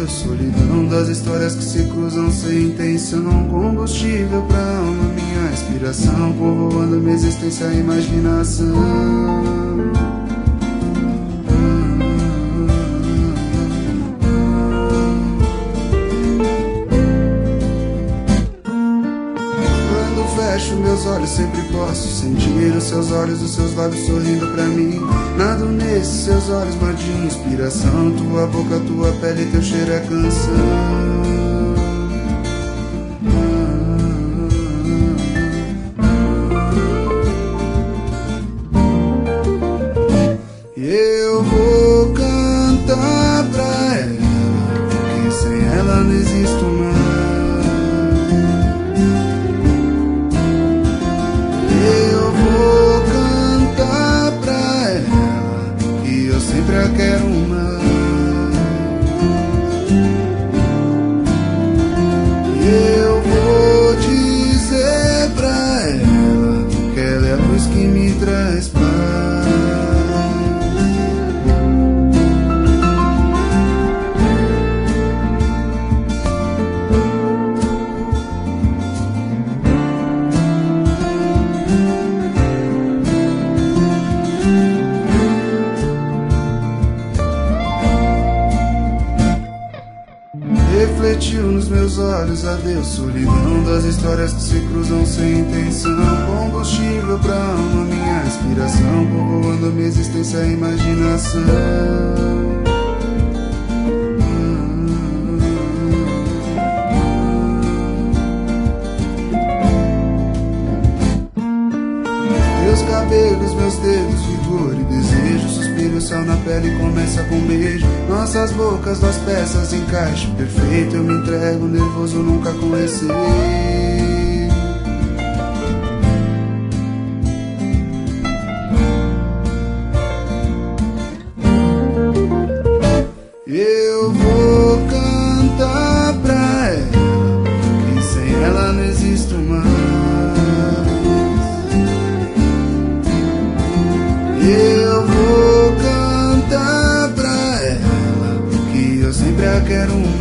adeus, solidão das histórias que se cruzam sem intenção. Combustível pra alma, minha inspiração, povoando minha existência, a imaginação. Fecho meus olhos, sempre posso sentir os seus olhos, os seus lábios sorrindo pra mim. Nado nesses seus olhos, mar de inspiração. Tua boca, tua pele, teu cheiro é canção. Eu vou cantar pra ela, que sem ela não existo mais. Sempre a quero mais. E eu vou dizer pra ela que ela é a luz que me traz paz. Refletiu nos meus olhos, adeus, solidão das histórias que se cruzam sem intenção. Combustível pra alma, minha inspiração, povoando minha existência, a imaginação. Teus cabelos, meus dedos, vigor e desejo. Suspiro, o céu na pele começa com um beijo. Nossas bocas, duas peças, encaixe perfeito. Eu me entrego, nervoso, nunca com receio. Eu vou cantar pra ela, que sem ela não existo mais. Eu vou cantar pra ela, que eu sempre a quero mais.